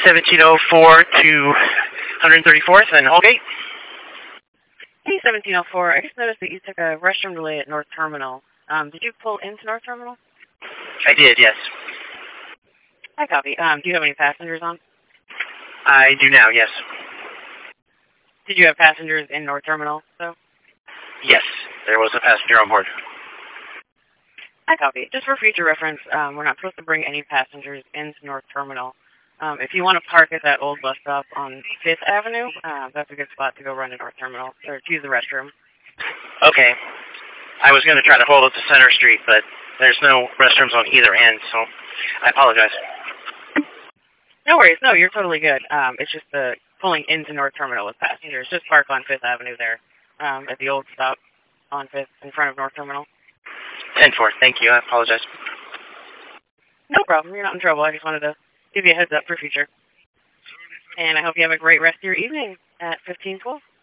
1704 to 134th and Holgate. Hey, 1704. I just noticed that you took a restroom delay at North Terminal. Did you pull into North Terminal? I did, yes. I copy. Do you have any passengers on? I do now, yes. Did you have passengers in North Terminal, though? Yes, there was a passenger on board. I copy. Just for future reference, we're not supposed to bring any passengers into North Terminal. If you want to park at that old bus stop on 5th Avenue, that's a good spot to go run to North Terminal, or to use the restroom. Okay. I was going to try to hold it to Center Street, but there's no restrooms on either end, so I apologize. No worries. No, you're totally good. It's just the pulling into North Terminal with passengers. Just park on 5th Avenue there, at the old stop on 5th in front of North Terminal. 10-4, thank you. I apologize. No problem. You're not in trouble. I just wanted to give you a heads up for future. And I hope you have a great rest of your evening at 1512.